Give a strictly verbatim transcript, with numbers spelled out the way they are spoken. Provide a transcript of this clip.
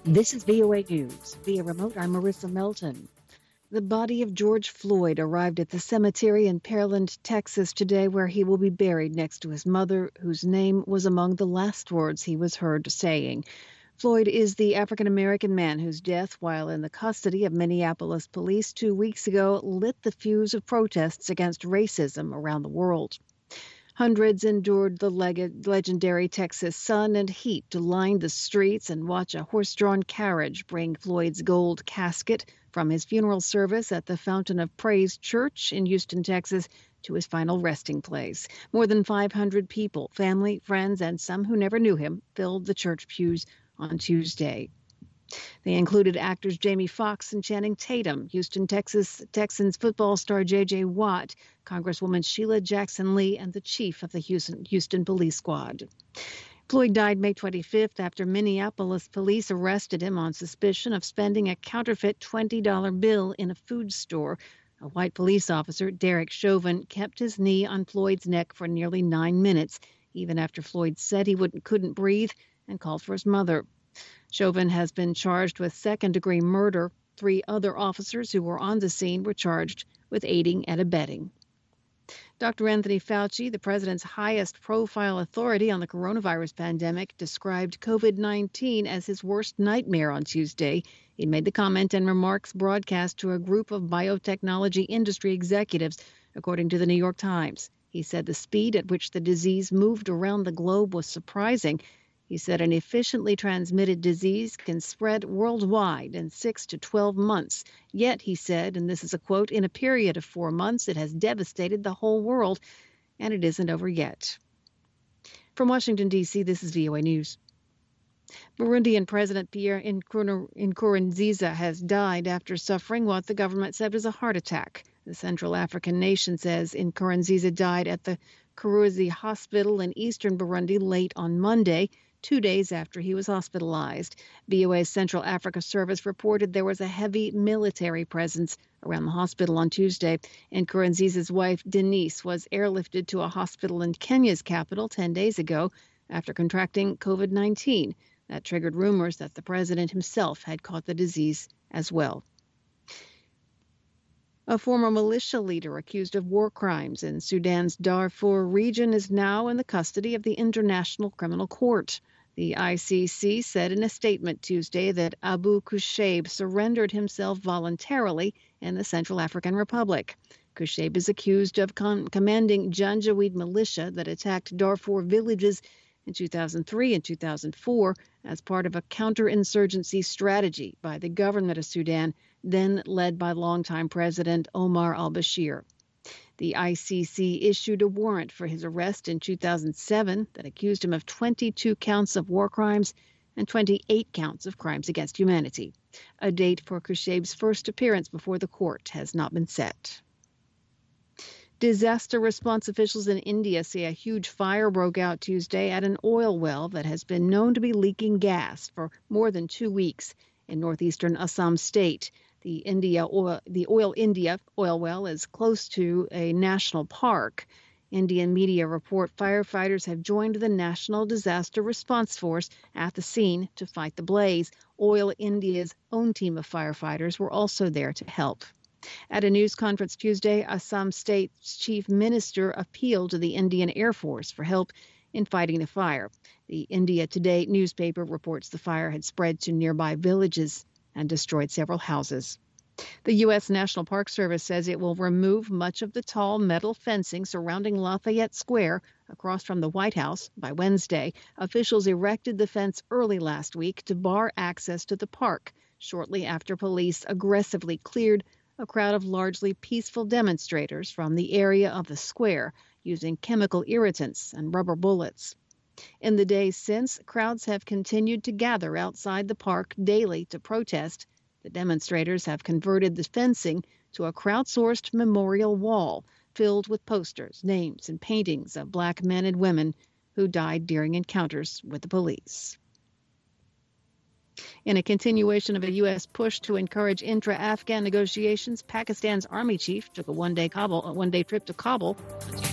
This is V O A News. Via remote, I'm Marissa Melton. The body of George Floyd arrived at the cemetery in Pearland, Texas today, where he will be buried next to his mother, whose name was among the last words he was heard saying. Floyd is the African-American man whose death, while in the custody of Minneapolis police two weeks ago, lit the fuse of protests against racism around the world. Hundreds endured the leg- legendary Texas sun and heat to line the streets and watch a horse-drawn carriage bring Floyd's gold casket from his funeral service at the Fountain of Praise Church in Houston, Texas, to his final resting place. More than five hundred people, family, friends, and some who never knew him, filled the church pews on Tuesday. They included actors Jamie Foxx and Channing Tatum, Houston, Texas Texans football star J J. Watt, Congresswoman Sheila Jackson Lee, and the chief of the Houston, Houston Police Squad. Floyd died May twenty-fifth after Minneapolis police arrested him on suspicion of spending a counterfeit twenty dollar bill in a food store. A white police officer, Derek Chauvin, kept his knee on Floyd's neck for nearly nine minutes, even after Floyd said he wouldn't, couldn't breathe and called for his mother. Chauvin has been charged with second-degree murder. Three other officers who were on the scene were charged with aiding and abetting. Doctor Anthony Fauci, the president's highest-profile authority on the coronavirus pandemic, described COVID nineteen as his worst nightmare on Tuesday. He made the comment in remarks broadcast to a group of biotechnology industry executives, according to the New York Times. He said the speed at which the disease moved around the globe was surprising. He said an efficiently transmitted disease can spread worldwide in six to twelve months. Yet, he said, and this is a quote, in a period of four months, it has devastated the whole world, and it isn't over yet. From Washington, D C, this is V O A News. Burundian President Pierre Nkurunziza has died after suffering what the government said was a heart attack. The Central African nation says Nkurunziza died at the Karuzi Hospital in eastern Burundi late on Monday, two days after he was hospitalized. V O A's Central Africa Service reported there was a heavy military presence around the hospital on Tuesday. Nkurunziza's wife, Denise, was airlifted to a hospital in Kenya's capital ten days ago after contracting COVID nineteen. That triggered rumors that the president himself had caught the disease as well. A former militia leader accused of war crimes in Sudan's Darfur region is now in the custody of the International Criminal Court. The I C C said in a statement Tuesday that Abu Kushaib surrendered himself voluntarily in the Central African Republic. Kushaib is accused of com- commanding Janjaweed militia that attacked Darfur villages in two thousand three and two thousand four as part of a counterinsurgency strategy by the government of Sudan, then led by longtime President Omar al-Bashir. The I C C issued a warrant for his arrest in two thousand seven that accused him of twenty-two counts of war crimes and twenty-eight counts of crimes against humanity. A date for Kushaib's first appearance before the court has not been set. Disaster response officials in India say a huge fire broke out Tuesday at an oil well that has been known to be leaking gas for more than two weeks in northeastern Assam state. The India oil, the Oil India oil well is close to a national park. Indian media report firefighters have joined the National Disaster Response Force at the scene to fight the blaze. Oil India's own team of firefighters were also there to help. At a news conference Tuesday, Assam State's chief minister appealed to the Indian Air Force for help in fighting the fire. The India Today newspaper reports the fire had spread to nearby villages and destroyed several houses. The U S National Park Service says it will remove much of the tall metal fencing surrounding Lafayette Square across from the White House by Wednesday. Officials erected the fence early last week to bar access to the park, shortly after police aggressively cleared a crowd of largely peaceful demonstrators from the area of the square using chemical irritants and rubber bullets. In the days since, crowds have continued to gather outside the park daily to protest. The demonstrators have converted the fencing to a crowdsourced memorial wall filled with posters, names, and paintings of black men and women who died during encounters with the police. In a continuation of a U S push to encourage intra-Afghan negotiations, Pakistan's army chief took a one-day Kabul, a one-day trip to Kabul